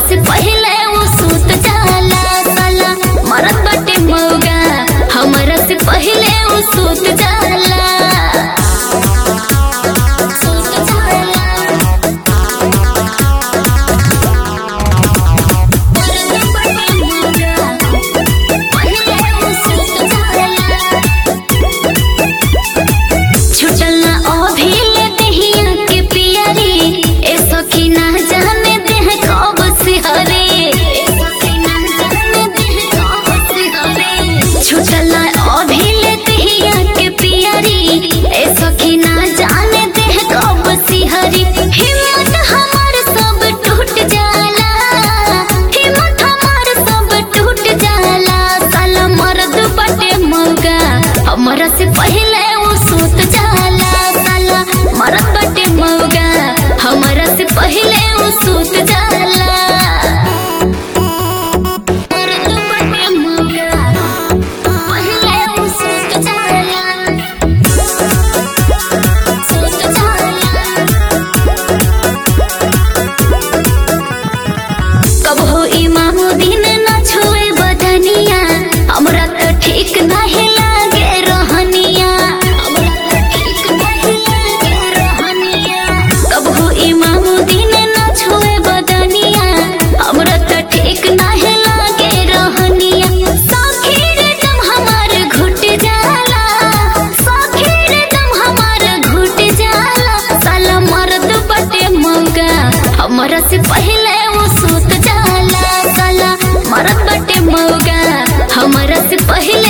से पहले वो सूत जाला साला मरद बाटे मौगा हमरा से पहले वो सूत जाला हमरा से पहले वो सूत जाला साला मरद बाटे मौगा हमरा से पहले वो सूत जाला मरद बाटे मौगा पहले वो सूत जाला सूत जाला कब हो इमामुद्दीन न छुए बदनिया हमरा तो ठीक नहीं हमरा से पहले वो सूत जाला साला मरद बाटे मौगा हमरा से पहले